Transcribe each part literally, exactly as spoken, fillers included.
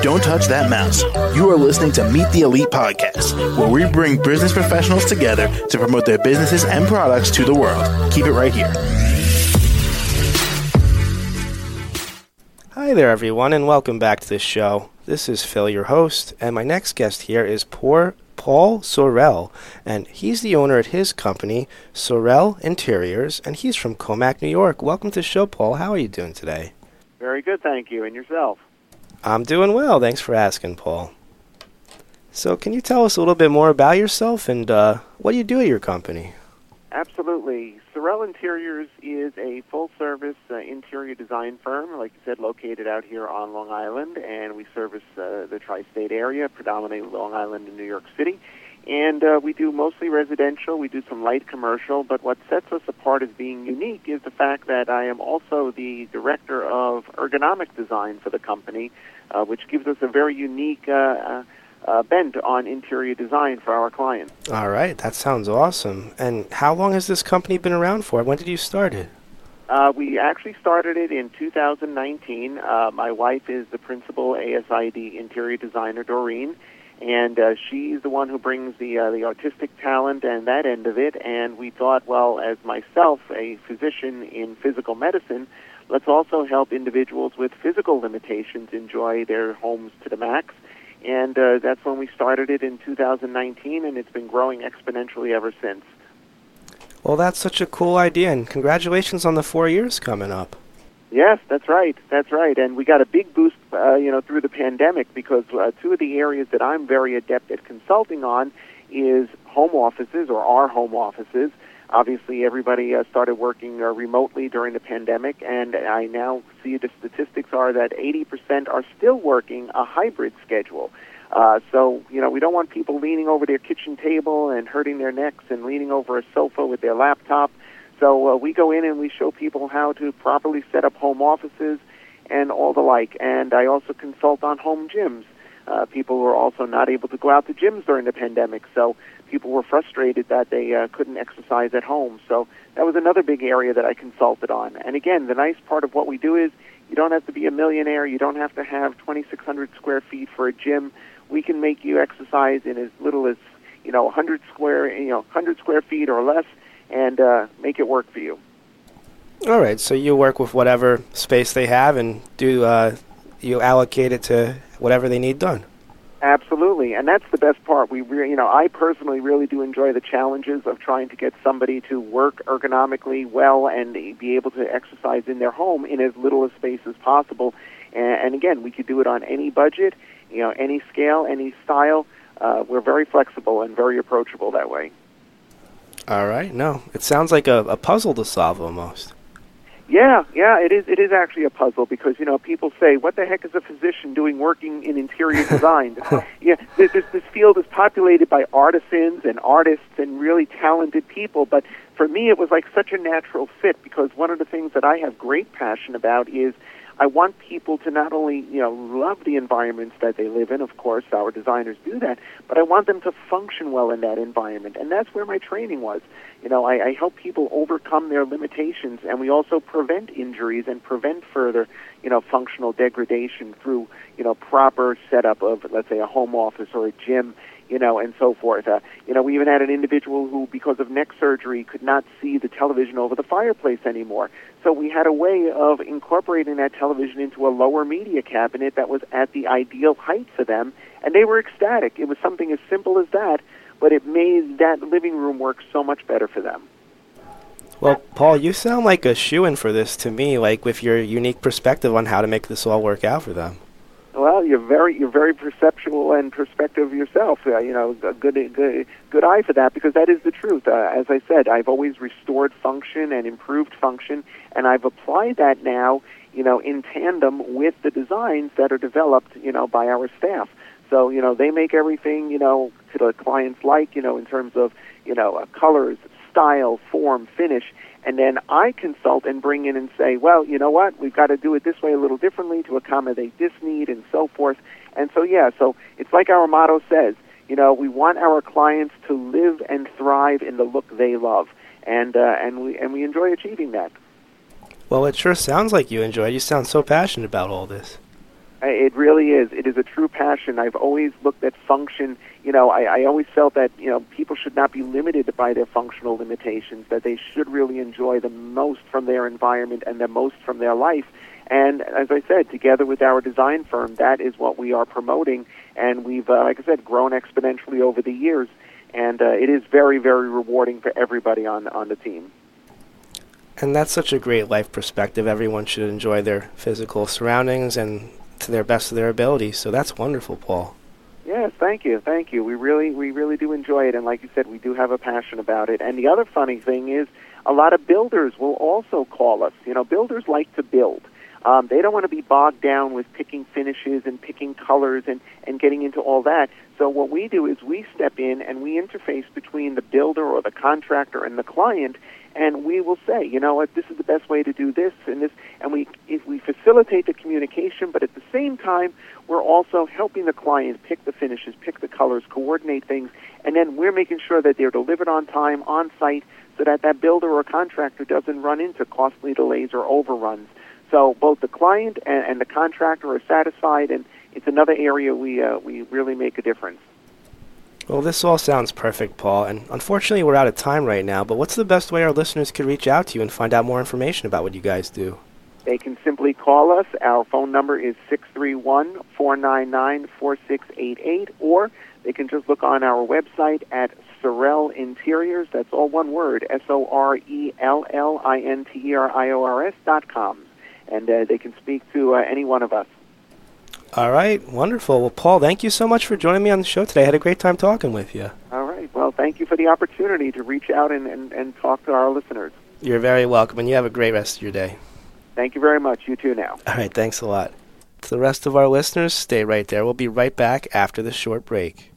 Don't touch that mouse. You are listening to Meet the Elite Podcast, where we bring business professionals together to promote their businesses and products to the world. Keep it right here. Hi there, everyone, and welcome back to the show. This is Phil, your host, and my next guest here is poor Paul Sorrell, and he's the owner at his company, Sorrell Interiors, and he's from Commack, New York. Welcome to the show, Paul. How are you doing today? Very good, thank you. And yourself? I'm doing well. Thanks for asking, Paul. So can you tell us a little bit more about yourself and uh, what do you do at your company? Absolutely. Sorrell Interiors is a full-service uh, interior design firm, like you said, located out here on Long Island, and we service uh, the tri-state area, predominantly Long Island and New York City. And uh, we do mostly residential, we do some light commercial, but what sets us apart as being unique is the fact that I am also the director of ergonomic design for the company, uh, which gives us a very unique uh, uh, uh, bent on interior design for our clients. All right, that sounds awesome. And how long has this company been around for? When did you start it? Uh, we actually started it in two thousand nineteen. Uh, my wife is the principal A S I D interior designer, Doreen, and uh, she's the one who brings the uh, the artistic talent and that end of it. And we thought, well, as myself, a physician in physical medicine, let's also help individuals with physical limitations enjoy their homes to the max. And uh, that's when we started it in two thousand nineteen, and it's been growing exponentially ever since. Well, that's such a cool idea, and congratulations on the four years coming up. Yes, that's right. That's right. And we got a big boost, uh, you know, through the pandemic because uh, two of the areas that I'm very adept at consulting on is home offices or our home offices. Obviously, everybody uh, started working uh, remotely during the pandemic, and I now see the statistics are that eighty percent are still working a hybrid schedule. Uh, so, you know, we don't want people leaning over their kitchen table and hurting their necks and leaning over a sofa with their laptop. So uh, we go in and we show people how to properly set up home offices and all the like. And I also consult on home gyms. Uh, people were also not able to go out to gyms during the pandemic, so people were frustrated that they uh, couldn't exercise at home. So that was another big area that I consulted on. And again, the nice part of what we do is you don't have to be a millionaire. You don't have to have twenty-six hundred square feet for a gym. We can make you exercise in as little as, you know, one hundred square, you know, one hundred square feet or less, and uh, make it work for you. All right, so you work with whatever space they have and do uh, you allocate it to whatever they need done. Absolutely, and that's the best part. We, re- you know, I personally really do enjoy the challenges of trying to get somebody to work ergonomically well and be able to exercise in their home in as little a space as possible. And, and again, we could do it on any budget, you know, any scale, any style. Uh, we're very flexible and very approachable that way. All right, no, it sounds like a, a puzzle to solve almost. Yeah, yeah, it is. It is actually a puzzle because, you know, people say, "What the heck is a physician doing working in interior design?" Yeah, this, this this field is populated by artisans and artists and really talented people. But for me, it was like such a natural fit because one of the things that I have great passion about is I want people to not only, you know, love the environments that they live in. Of course, our designers do that, but I want them to function well in that environment, and that's where my training was. You know, I, I help people overcome their limitations, and we also prevent injuries and prevent further, you know, functional degradation through, you know, proper setup of, let's say, a home office or a gym, you know, and so forth. Uh, you know, we even had an individual who, because of neck surgery, could not see the television over the fireplace anymore. So we had a way of incorporating that television into a lower media cabinet that was at the ideal height for them, and they were ecstatic. It was something as simple as that, but it made that living room work so much better for them. Well, Paul, you sound like a shoo-in for this to me, like with your unique perspective on how to make this all work out for them. Well, you're very you're very perceptual and perspective yourself. Uh, you know, a good good good eye for that because that is the truth. Uh, as I said, I've always restored function and improved function, and I've applied that now, you know, in tandem with the designs that are developed, you know, by our staff. So, you know, they make everything, you know, to the client's like, you know, in terms of, you know, uh, colors, style, form, finish. And then I consult and bring in and say, well, you know what, we've got to do it this way a little differently to accommodate this need and so forth. And so, yeah, so it's like our motto says, you know, we want our clients to live and thrive in the look they love. And uh, and we and we enjoy achieving that. Well, it sure sounds like you enjoy it. You sound so passionate about all this. It really is. It is a true passion. I've always looked at function. You know, I, I always felt that, you know, people should not be limited by their functional limitations, that they should really enjoy the most from their environment and the most from their life. And as I said, together with our design firm, that is what we are promoting. And we've, uh, like I said, grown exponentially over the years. And uh, it is very, very rewarding for everybody on on the team. And that's such a great life perspective. Everyone should enjoy their physical surroundings and to their best of their ability. So that's wonderful, Paul. Yes, thank you, thank you. We really, we really do enjoy it, and like you said, we do have a passion about it. And the other funny thing is, a lot of builders will also call us. You know, builders like to build. Um, they don't want to be bogged down with picking finishes and picking colors and, and getting into all that. So what we do is we step in and we interface between the builder or the contractor and the client, and we will say, you know what, this is the best way to do this and this, and we if we facilitate the communication, but at the same time, we're also helping the client pick the finishes, pick the colors, coordinate things, and then we're making sure that they're delivered on time, on site, so that that builder or contractor doesn't run into costly delays or overruns. So both the client and, and the contractor are satisfied, and it's another area we uh, we really make a difference. Well, this all sounds perfect, Paul, and unfortunately we're out of time right now, but what's the best way our listeners could reach out to you and find out more information about what you guys do? They can simply call us. Our phone number is six three one, four nine nine, four six eight eight, or they can just look on our website at Sorel Interiors. That's all one word, S O R E L L I N T E R I O R S dot com. And uh, they can speak to uh, any one of us. All right, wonderful. Well, Paul, thank you so much for joining me on the show today. I had a great time talking with you. All right. Well, thank you for the opportunity to reach out and, and, and talk to our listeners. You're very welcome, and you have a great rest of your day. Thank you very much. You too now. All right, thanks a lot. To the rest of our listeners, stay right there. We'll be right back after this short break.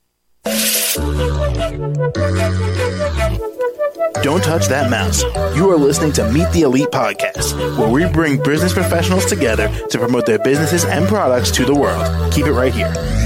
Don't touch that mouse. You are listening to Meet the Elite Podcast, where we bring business professionals together to promote their businesses and products to the world. Keep it right here.